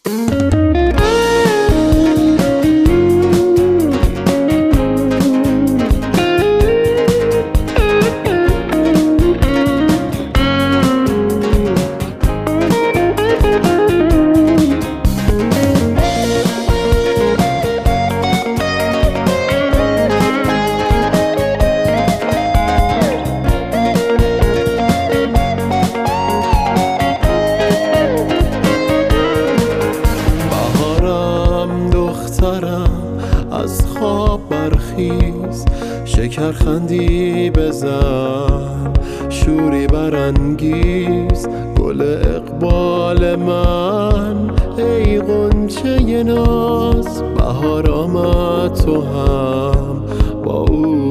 از خواب برخیز، شکر خندی بزن، شوری برانگیز، گل اقبال من، ای غنچه ناز. بهار آمد تو هم با او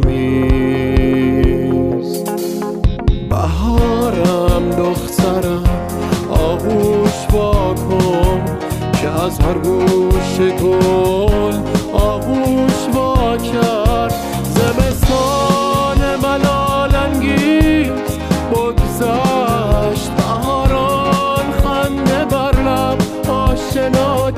بیامیز. بهارم دخترم آغوش واکن، که از هر گوش گل آغوش وا کرد. زمستان ملال انگیز بگذشت، بهاران خنده بر لب آشنا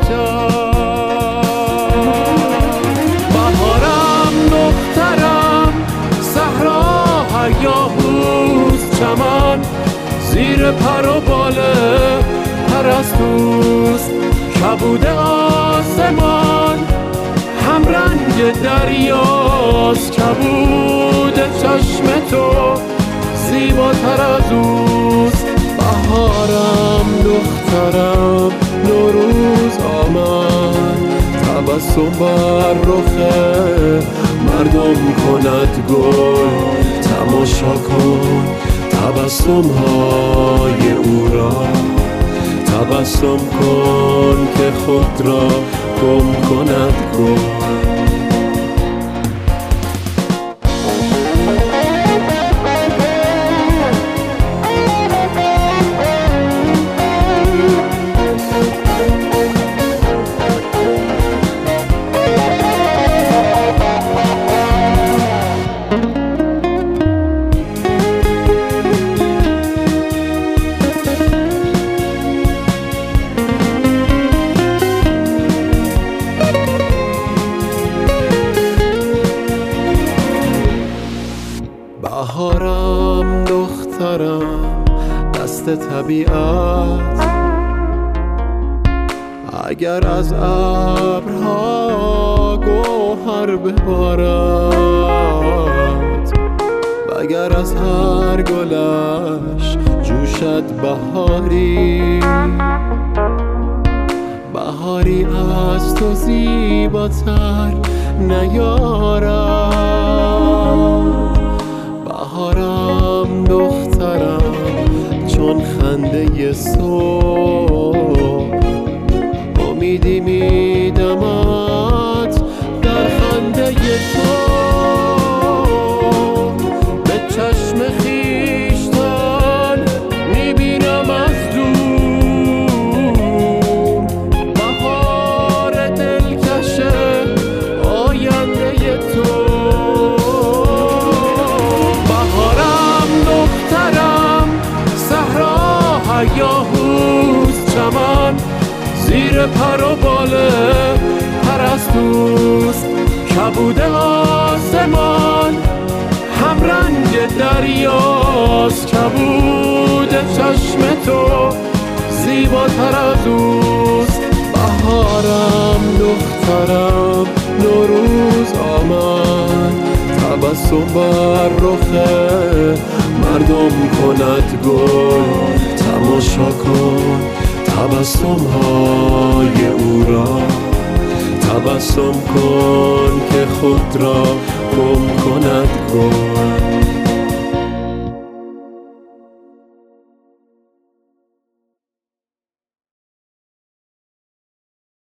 کرد. بهارم دخترم صحرا هیاهوست، چمن زیر پر و باله پرستوست. کبود آسمان هم رنگ دریاست، کبود چشم تو زیباتر از اوست. بهارم دخترم نوروز آمد، تبسم بر رخ مردم کند گل. تماشا کن تبسم های او را، تبسم کن که خود را گم کند گل. بهارم دخترم دست طبیعت، اگر از ابرها گوهر ببارد، وگر از هر گلش جوشد بهاری. بهاری از تو زیباتر نیارد. بهارم دخترم چون خنده صبح، امیدی میدمد در خنده تو. به چشم خویشتن میبینم از دور، بهار دلکش آینده تو. هیاهوست، چمن زیر پر و باله پرستوست. کبود آسمان هم رنگ دریاست، کبود چشم تو زیباتر از اوست. بهارم دخترم نوروز آمد، تبسم بر رخ مردم کند گل. تماشا کن تبسم های او را، تبسم کن که خود را گم کند گل.